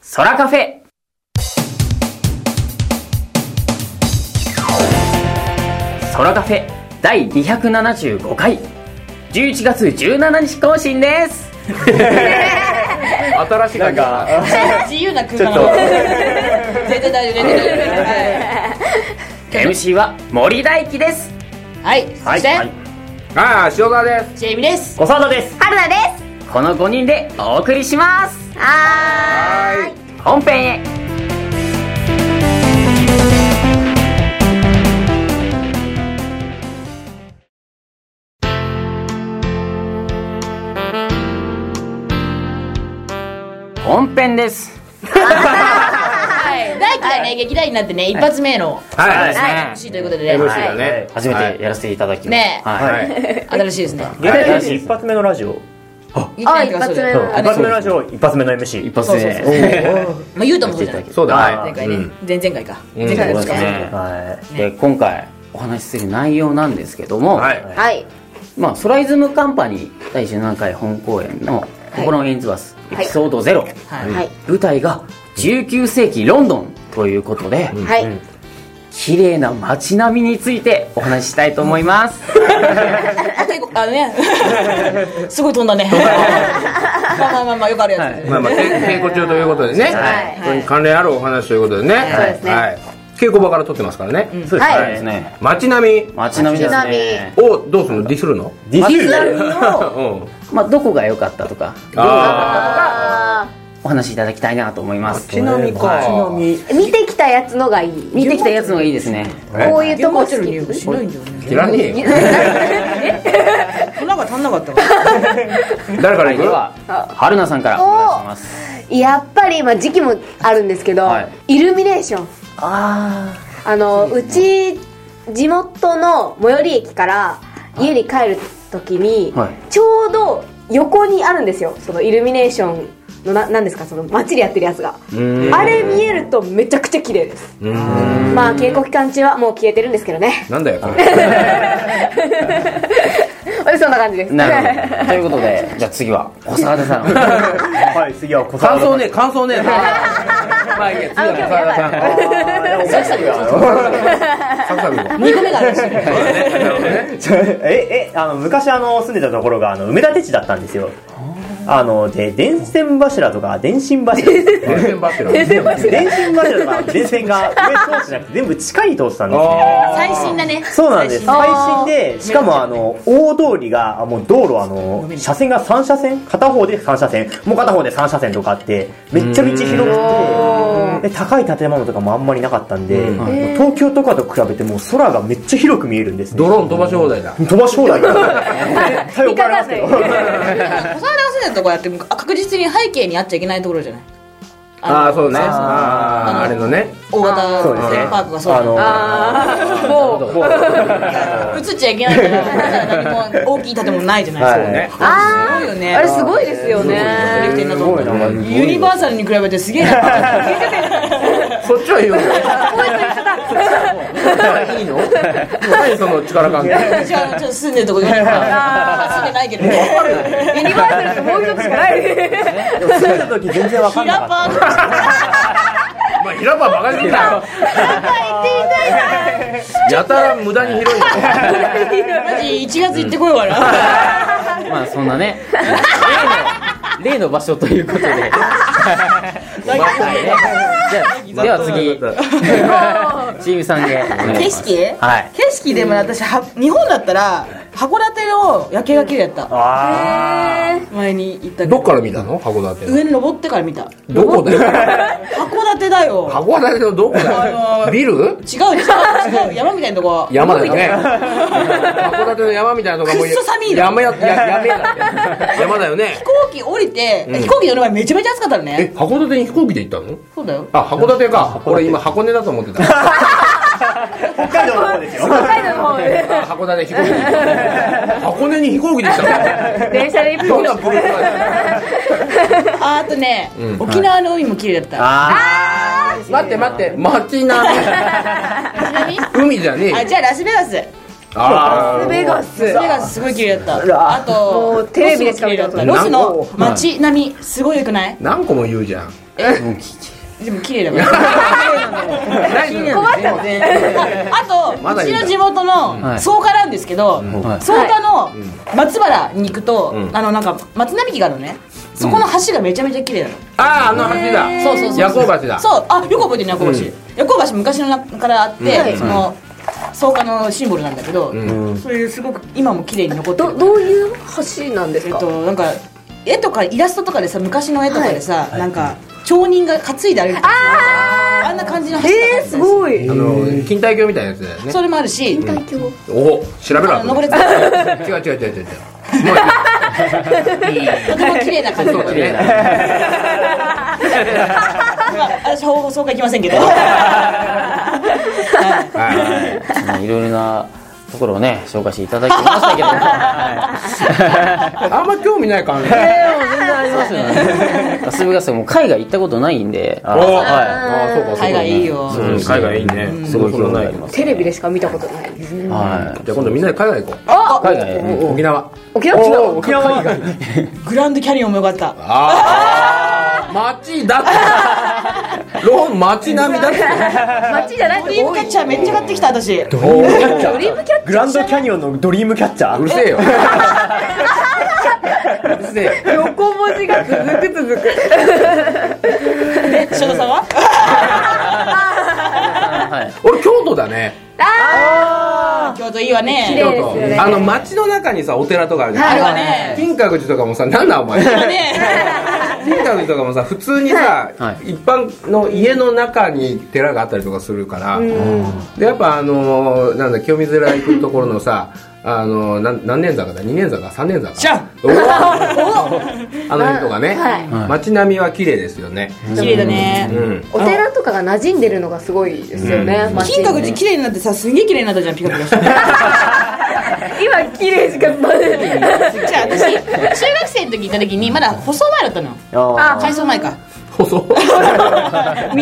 空カフェ。空カフェ第275回11月17日更新です。 新しい感が自由な空間を全然大丈夫。 MC は森大輝です。 はい、そして塩沢です。 ジェイミです。 小沢です。 春菜です。 この5人でお送りします。 はーい。 本編へ。本編です。 はい、大輝がね、劇団員になってね、一発目のはい、 MC ということでね、 MC だね。 初めてやらせていただきます。 ね、 はい新しいですね。 劇団員一発目のラジオ。 一発目一発目のラジオ、一発目の MC。 一発目。 まあ、言うともそうじゃない。 そうだ前回ね、前々回か。前回ですかね。 で、今回お話しする内容なんですけども、 はい。 まあ、ソライズムカンパニー第17回本公演の心のエンズバスエピソード0、 はい。 舞台が19世紀ロンドンということで、 はい。 綺麗な街並みについてお話ししたいと思います。 あのね、すごい飛んだね。まあよくあるやつ。 まあ稽古中ということでね。それに関連あるお話ということでね。 そうですね。 稽古場から撮ってますからね。 そうですね。 街並み街並みですね。 をどうするの？ディスるの？ ディスる。 街並みを、まあ、どこが良かったとか、どう良かったとかお話しいただきたいなと思います。 街並みか。 見てきたやつのがいい。 見てきたやつのがいいですね。 こういうとこ好き。 しないんだよね。 いらねえよ。 粉が足んなかったわ。 誰から行く？ では、春菜さんからお願いします。 やっぱり、まあ、時期もあるんですけど、イルミネーション。うち地元の最寄り駅から家に帰る時に、ちょうど横にあるんですよ、そのイルミネーションのなんですか、その街でやってるやつが。あれ見えるとめちゃくちゃ綺麗です。まあ稽古期間中はもう消えてるんですけどね。 なんだよ。 そんな感じです。 なるほど。ということで、じゃあ次は小沢田さん。 はい、次は小沢田さん。 感想ね。まあいいや、次は小沢田さん。 サクサクや。 サクサク。 2個目があるし。 昔住んでたところが埋め立て地だったんですよ。で電線柱とか電信柱とか電線が上通ってなくて全部地下に通ってたんですね。 最新だね。 そうなんです。最新で、しかも大通りがもう道路車線が3車線、片方で3車線、もう片方で3車線とかあってめっちゃ道広くて、で高い建物とかもあんまりなかったんで、東京とかと比べてもう空がめっちゃ広く見えるんですね。 ドローン飛ばし放題だ。 飛ばし放題だ。絶対怒られますけど。 小沢田が住んでるとこやって確実に背景にあっちゃいけないところじゃない。 ああ、そうね。あれのね、 大型パークがそうもう映っちゃいけないから何も大きい建物ないじゃないですか。すごいよね。 あれすごいですよね。 ユニバーサルに比べてすげえな。 そっちは言うの？いいの？何その力関係？ 私はちょっと住んでるとこで住んでないけど。ユニバーサルってもう一つしかない。 住んだ時全然わかんなかった。 まあ平場バカにすんなよ。やたら無駄に広い。 マジ1月行ってこようかな。 まあそんなね、例の場所ということで。では次、チームさんで。 景色？はい。景色でも私日本だったら函館の夜景が綺麗だった。前に行ったけど。 どっから見たの？函館。 上に登ってから見た。 どこだよ。 函館だよ。 函館のどこだよ。ビル？違う。山みたいなとこ。 山だよね。函館の山みたいなとこも。 くっそ寒いの。 山だよね。 飛行機降りて、飛行機乗る前めちゃめちゃ暑かったのね。 函館に飛行機で行ったの？ そうだよ。 あ、函館か。俺今箱根だと思ってた。 北海道の方ですよ。 北海道の方で。 函館飛行機。箱根に飛行機でした。 電車で一本。 あとね、沖縄の海も綺麗だった。 待って街並み。海じゃねえ。 あ、じゃあラスベガス。 ラスベガスすごい綺麗だった。あとテレビでしか見たことない。 ロスの街並みすごい良くない？ 何個も言うじゃん。 でも綺麗だから困ったわ。あとうちの地元の草加なんですけど、草加の松原に行くとなんか松並木があるのね。そこの橋がめちゃめちゃ綺麗なの。 あの橋だ。 そうそうそう。 夜行橋だ。 そう、よく覚えてる夜行橋。夜行橋昔のからあって、その草加のシンボルなんだけど、それすごく今も綺麗に残ってる。 どういう橋なんですか？ なんか絵とかイラストとかでさ、昔の絵とかでさ、なんか町人が担いで歩いてる。あんな感じの橋。 すごい。 錦帯橋みたいなやつだよね。 それもあるし。 錦帯橋。 お、調べろ。 登れた。 違う。もうとても綺麗な感じ。綺麗な。私放送会行きませんけど。 いろいろなところをね紹介していただきましたけど、 あんま興味ない感じ。 全然ありますよね。ラスベガスも海外行ったことないんで、 海外いいよ。 海外いいね。 すごい興味あります。 テレビでしか見たことないですね。 じゃあ今度みんなで海外行こう。 海外、 沖縄。 沖縄以外。 グランドキャニオンもよかった。 街だって。街並みだって。 街じゃない。 ドリームキャッチャーめっちゃ買ってきた私。 ドリームキャッチャー。 グランドキャニオンのドリームキャッチャー。 うるせえよ。うるせえ。 横文字が続く。 翔太さんは？ 俺京都だね。 京都いいわね。 綺麗ですよね。 街の中にさお寺とかあるじゃん。 あるわね。 金閣寺とかもさ、なんだお前。金閣寺とかもさ、普通にさ、一般の家の中に寺があったりとかするから。でやっぱなんだ清水寺行くところのさ。何年坂だ2年坂3年坂じゃん辺とかね、街並みは綺麗ですよね。 綺麗だね。 お寺とかが馴染んでるのがすごいですよね。 金閣寺綺麗になってさ、すげえ綺麗になったじゃん、ピカピカして。 今綺麗しかまだ。 じゃあ私中学生の時行った時にまだ舗装前だったの。改装前か。 舗装。道路か。 あ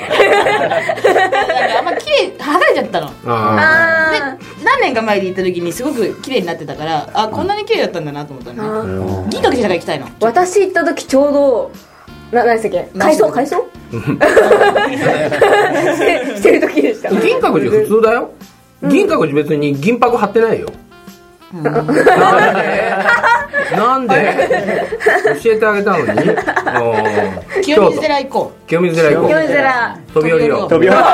んま綺麗剥がれちゃったの。で何年か前に行った時にすごく綺麗になってたから、こんなに綺麗だったんだなと思ったのね。銀閣寺から行きたいの。 私行った時ちょうど何でしたっけ？改装してる時でした。 銀閣寺普通だよ。銀閣寺別に銀箔貼ってないよ。なんで教えてあげたのに。 清水寺行こう。 清水寺。 飛び降りよう。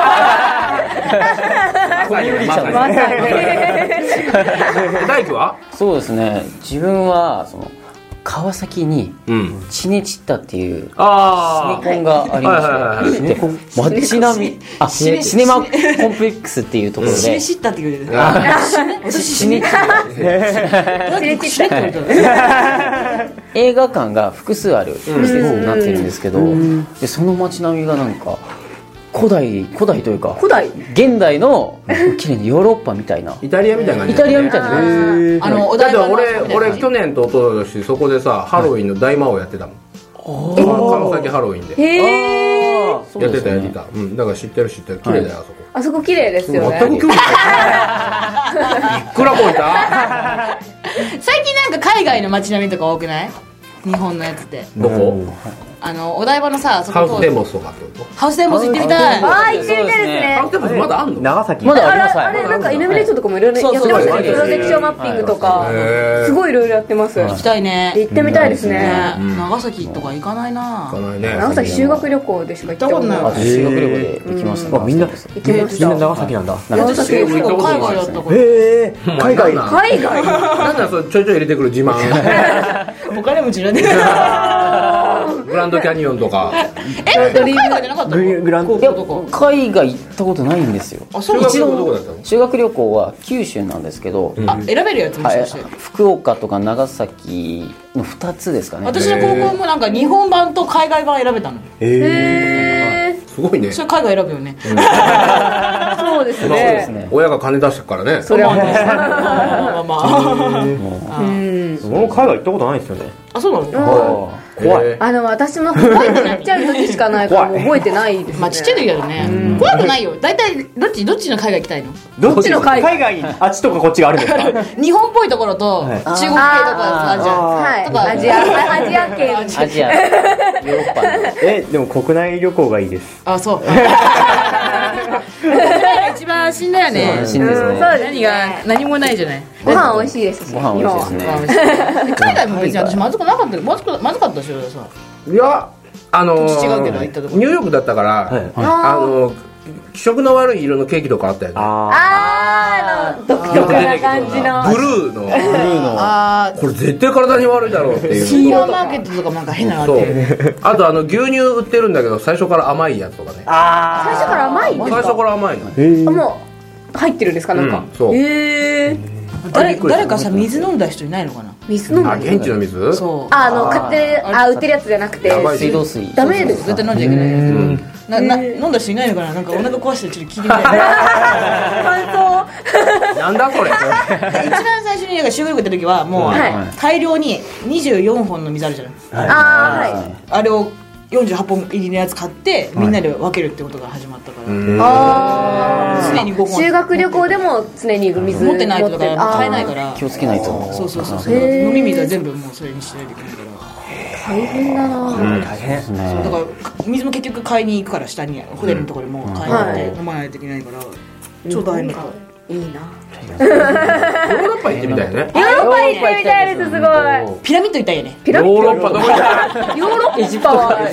大工は？ そうですね。自分は川崎にチネチッタっていうシネコンがありまして、街並みシネマコンプレックスっていうところでシネチッタって言うね。 シネチッタ映画館が複数ある施設になってるんですけど、でその街並みがなんか古代というか現代の綺麗なヨーロッパみたいな、 イタリアみたいな感じ。 イタリアみたいな。 だって俺去年と一昨年そこでさハロウィンの大魔王やってたもん。川崎ハロウィンでやってた。だから知ってる綺麗だよ。 あそこ綺麗ですよね。 全く興味ない。いくらこいた？ 最近なんか海外の街並みとか多くない？日本のやつって。 どこ？ お台場のさ、 ハウステンボスとかってこと？ ハウステンボス行ってみたい。 行ってみたいですね。 ハウステンボスまだあんの？ 長崎まだあります。 あれなんかイルミネーションとかもいろいろやってますよね。プロジェクションマッピングとかすごいいろいろやってます。 行きたいね。 行ってみたいですね。 長崎とか行かないな。 長崎修学旅行でしか行ったことない。 修学旅行で行きました。 みんな行きました。 みんな長崎なんだ。 長崎結構海外だったから。 海外なんだそれちょいちょい入れてくる自慢。 お金持ちなんで。 グランドキャニオンとか。 海外じゃなかったの？ 海外行ったことないんですよ。 修学旅行どこだったの？ 修学旅行は九州なんですけど、 選べるやつもしかして。 福岡とか長崎の2つですかね。 私の高校もなんか日本版と海外版選べたの。 すごいね。 それ海外選ぶよね。 そうですね。 親が金出したからね。 それはまあ。 僕も海外行ったことないですよね。 あ、そうなの？ 怖い。 私も怖いってなっちゃう時しかないからもう覚えてないですね。 まあちっちゃい時だよね。怖くないよ。大体どっちの海外行きたいの？ どっちの海外にあっちとかこっちがあるんですか？ 日本っぽいところと中国系とかあるじゃん。 はい。アジア圏。 アジアヨーロッパのでも国内旅行がいいです。 あ、そう。一番安心だよね。 安心ですね。 何もないじゃない。 ご飯美味しいですし。 ご飯美味しいですね。 海外も別に私まずくなかったけど、まずかったでしょさ。 いや違うけど行ったとこニューヨークだったから気色の悪い色のケーキとかあったよね。 独特な感じのブルーのこれ絶対体に悪いだろうっていうスーパーマーケットとかなんか変なのあってる。 あと牛乳売ってるんだけど最初から甘いやつとかね。 最初から甘いんですか？ 最初から甘いの。 もう入ってるんですかなんか。 そう。 誰かさ水飲んだ人いないのかな？ 水飲んだ人。 現地の水？ そう。 買って売ってるやつじゃなくて水道水。 ダメです。 絶対飲んじゃいけない。飲んだ人いないのかな？なんかお腹壊してちょっと聞いてみたい。 感想。 なんだそれ。 一番最初に修学旅行行った時はもう大量に24本の水あるじゃない。あれを48本入りのやつ買ってみんなで分けるってことが始まったから。常に5本。修学旅行でも常に水持ってないとか買えないから気をつけないと。 そう。飲み水は全部もうそれにしないといけないから。 大変だな。 大変。 だから水も結局買いに行くから下にホテルのところにも買いに行って飲まないといけないから超大変だった。 いいな。 ヨーロッパ行ってみたいね。 ヨーロッパ行ってみたいです。すごい。 ピラミッド行ったよね。 ヨーロッパどこ行った？ ヨーロッパエジプトは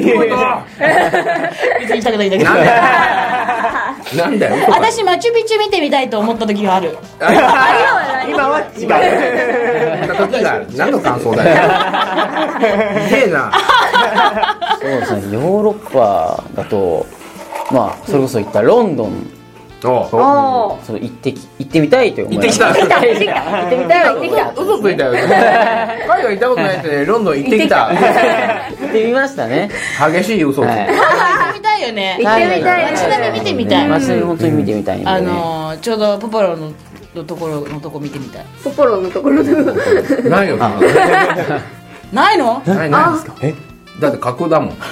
別に行きたくないんだけど。 なんだよ。 私マチュピチュ見てみたいと思った時がある。 今は違う。 時がある。何の感想だよ。すげえな。 そうですね。ヨーロッパだとまあそれこそ行ったロンドン。行ってみたいと思います。 行ってきた。 行ってみたい。 嘘ついたよね。海外行ったことないってロンドン行ってきた。 行ってみましたね。 激しい嘘ついた。 行ってみたいよね。 行ってみたい。 街並み見てみたい。 街並み本当に見てみたいんでね。 ちょうどポポロのとこ見てみたい。 ポポロのところないよ。 ないの？ ないですか。だって架空だもん。いや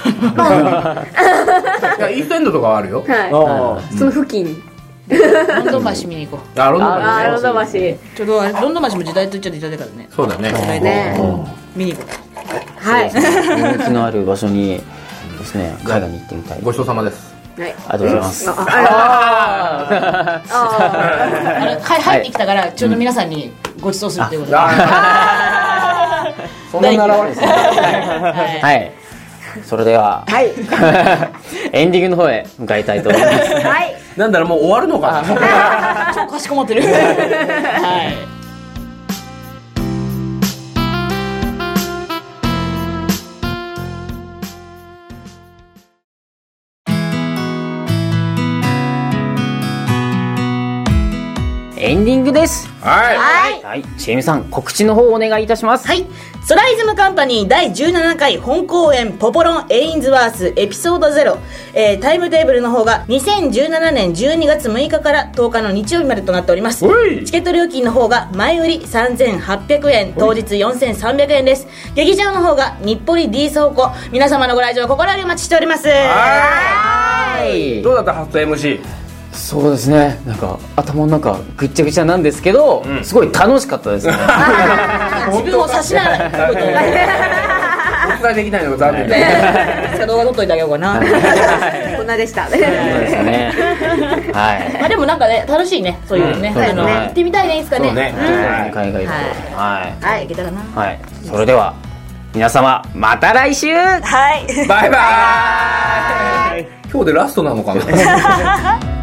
イーストエンドとかはあるよ。 はい。その付近。 ロンドン橋見に行こう。 ロンドン橋。 ちょうどロンドン橋も時代と言っちゃって時代だからね。 そうだね。 見に行こう。 はい。 人気のある場所にですね、海外に行ってみたい。 ごちそうさまです。 ありがとうございます。 入ってきたからちょうど皆さんにごちそうするということで。 そんな習われてる。 はい。それではエンディングの方へ向かいたいと思います。 はい。 なんだろうもう終わるのかな。 超かしこまってる。はい。 エンディングです。はい。ちえみさん、告知の方お願いいたします。 はい。ソライズムカンパニー第17回本公演ポポロンエインズワースエピソード0、タイムテーブルの方が2017年12月6日から10日の日曜日までとなっております。チケット料金の方が前売り3800円、当日4300円です。劇場の方が日暮里 D 倉庫、皆様のご来場心よりお待ちしております。 はい。どうだった初 MC？ そうですね、なんか頭の中ぐっちゃぐちゃなんですけど、すごい楽しかったですね。 自分を差しながらお伝えできないのが残念だ。動画撮っといてあげようかな。 こんなでした。 そうですね。はい。 まあでもなんかね楽しいね、そういうね。行ってみたいねいつかね。 海外とはい行けたらな。 はい。それでは皆様また来週。 はい。 バイバーイ。今日でラストなのかな。